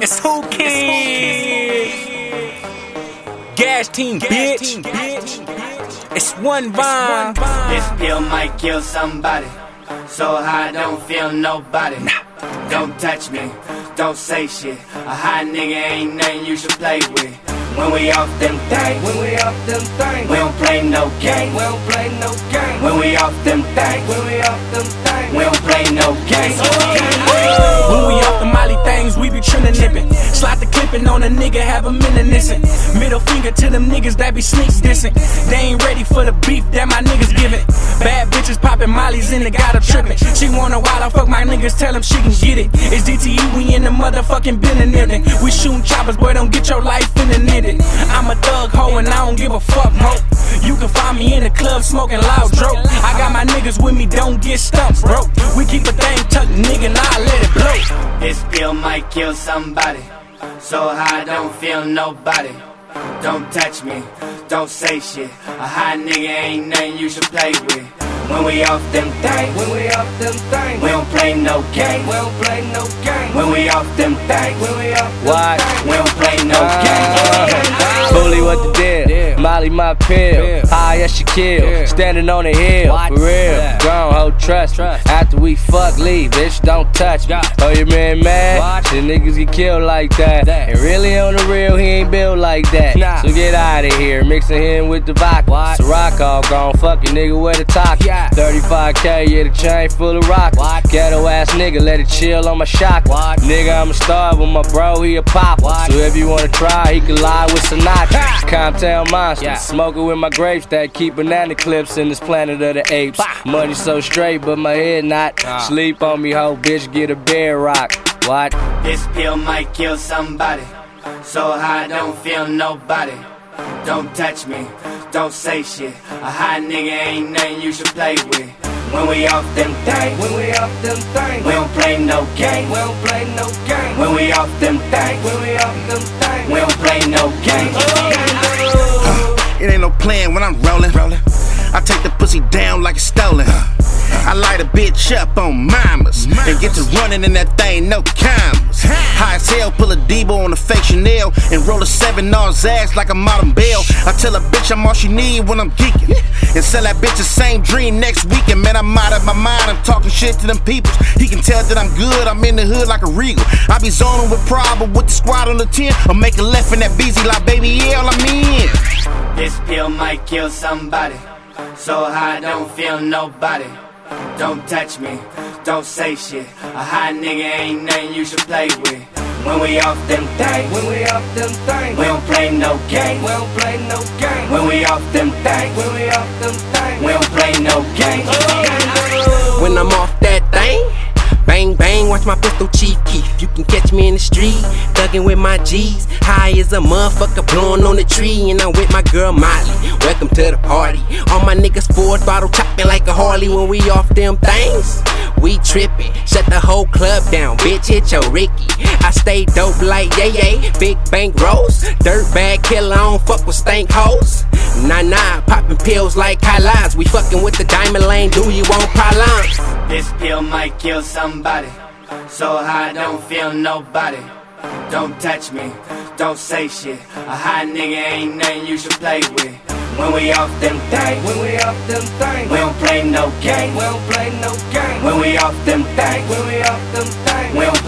It's Who Kid. Gas Team, bitch. It's one Vine. This pill might kill somebody, so high don't feel nobody. Don't touch me, don't say shit. A high nigga ain't nothing you should play with. When we off them things, we don't play no games. When we off them things, we don't play no games. When we off the Molly things, we be trimmin' nippin'. Slide the clippin' on a nigga, have him innocent. Middle finger to them niggas that be sneak dissing. They ain't ready for the beef that my niggas giving. Bad bitches poppin' Molly's in the got her trippin'. She wanna wild, I fuck my niggas, tell them she can get it. It's DTE, we in the motherfucking building. We shootin' choppers, boy, don't get your life in the knitted. I'm a thug hoe and I don't give a fuck, ho. You can find me in the club smoking loud dope. I got my niggas with me, don't get stumped, bro. We keep a thing tucked, nigga, now I let it blow. This pill might kill somebody, so high don't feel nobody. Don't touch me, don't say shit. A high nigga ain't nothing you should play with. When we off them things, we don't play no games. When we off them things, we don't play no games. Bully what the deal, Molly my pill, high as she kill, standing on the hill, for real, gone, hold trust me. After we fuck, leave, bitch, don't touch me. Oh, your man mad? The niggas get killed like that, and really on the real, he ain't built like that. So get out of here, mixing him with the vodka. Ciroc all gone, fuck your nigga with a talkie. 35K, yeah, the chain full of rock. Ghetto ass nigga, let it chill on my shock. Nigga, I'm a star, but my bro, he a pop. So if you wanna try, he can lie with Sinatra. Comptown monster, smoking with my grapes that keep banana clips in this planet of the apes. Money so straight, but my head not. Sleep on me, hoe, bitch, get a bear rock. What? This pill might kill somebody, so high don't feel nobody. Don't touch me, don't say shit. A high nigga ain't nothing you should play with. When we off them things, we don't play no games. When we off them things, we don't play no games. It ain't no plan when I'm rollin'. I take the pussy down like it's stolen. I light a bitch up on mamas and get to running in that thing, no commas. High as hell, pull a Debo on a fake Chanel and roll a 7 on his ass like a modern bell. I tell a bitch I'm all she need when I'm geeking, and sell that bitch the same dream next weekend. Man, I'm out of my mind, I'm talking shit to them peoples. He can tell that I'm good, I'm in the hood like a regal. I be zoning with problem with the squad on the 10. I'm making left in that BZ like baby, yeah, I'm in. This pill might kill somebody, so high don't feel nobody. Don't touch me, don't say shit. A high nigga ain't nothing you should play with. When we off them things, we don't play no games. When we off them things, we don't play no games. When I'm off that thing, bang bang, watch my pistol Chief Keef. You can catch me in the street, thuggin' with my G's. High as a motherfucker, blowing on the tree, and I'm with my girl Molly. Welcome to the party. All my niggas Ford bottle chopping like a Harley. When we off them things, we trippin'. Shut the whole club down, bitch, hit your Ricky. I stay dope like Yay, big bank rolls. Dirt bag killer, I don't fuck with stank hoes. Nah, poppin' pills like Kylans. We fucking with the diamond lane, do you want pylons? This pill might kill somebody, so high don't feel nobody. Don't touch me, don't say shit. A high nigga ain't nothing you should play with. When we off them things, we don't play no games. When we off them things, we don't